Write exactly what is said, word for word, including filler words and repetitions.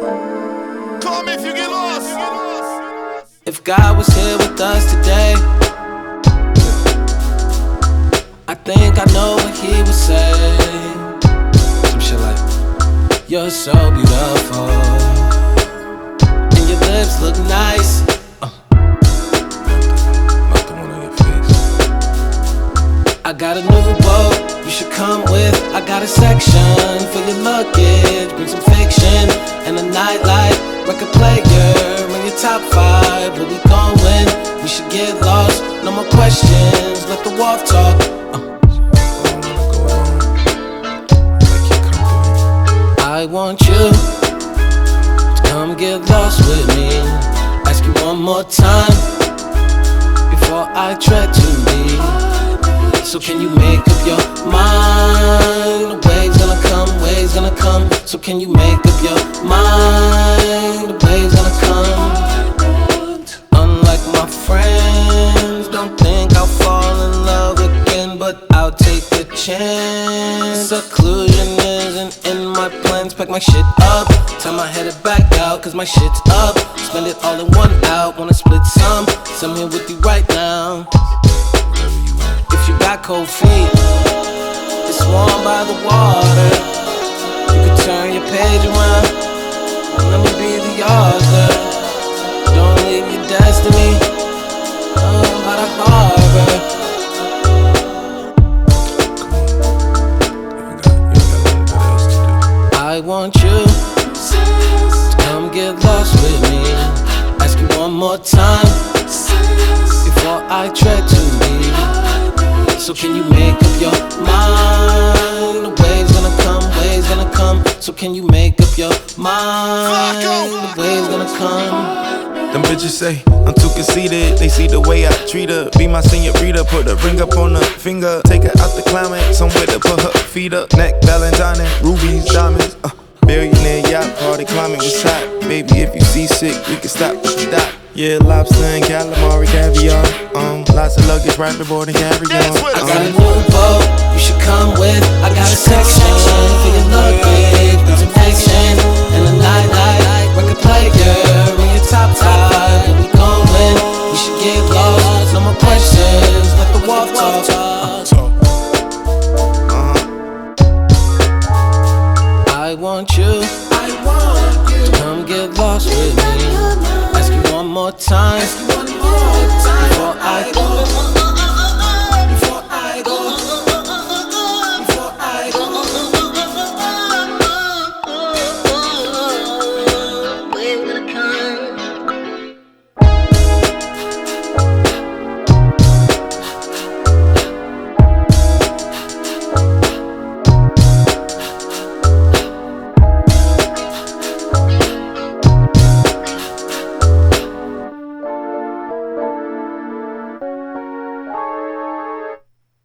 Call me if you get lost. If God was here with us today, I think I know what he would say. Some shit like, you're so beautiful, and your lips look nice. uh. Not the one on your face. I got a new boat, you should come with. I got a section for your luggage. Bring some fiction and a nightlight. Record player in your top five. Where we going? We should get lost. No more questions, let the wolf talk. uh. I want you to come get lost with me. Ask you one more time before I tread too deep. So can you make up your mind? The wave's gonna come, wave's gonna come. So can you make up your mind? The wave's gonna come. Unlike my friends, don't think I'll fall in love again, but I'll take a chance. Seclusion isn't in my plans. Pack my shit up, time I headed back out, cause my shit's up. Spend it all in one out, wanna split some. So I'm here with you right now. If you got cold feet, it's warm by the water. You can turn your page around, let me be the author. Don't leave your destiny oh, by the harbor. I want you to come get lost with me. Ask you one more time before I tread too deep. So can you make up your mind? The wave's gonna come, wave's gonna come. So can you make up your mind? The wave's gonna come. Them bitches say I'm too conceited. They see the way I treat her. Be my senorita, put a ring up on her finger. Take her out the climate, somewhere to put her feet up. Neck, Valentine, rubies, diamonds. Uh, billionaire yacht party, climbing was hot. Baby, if you seasick, we can stop at the dock. Yeah, lobster and calamari, caviar. Um, lots of luggage right before the carry on. I got a new boat, you should come with. I got a section for your luggage. Bring some fiction and a nightlight. Record player in your top five. Where we going? We should get lost. No more questions, let the wolf talk. uh-huh. I want you to come get lost with me. Ask you one more time before I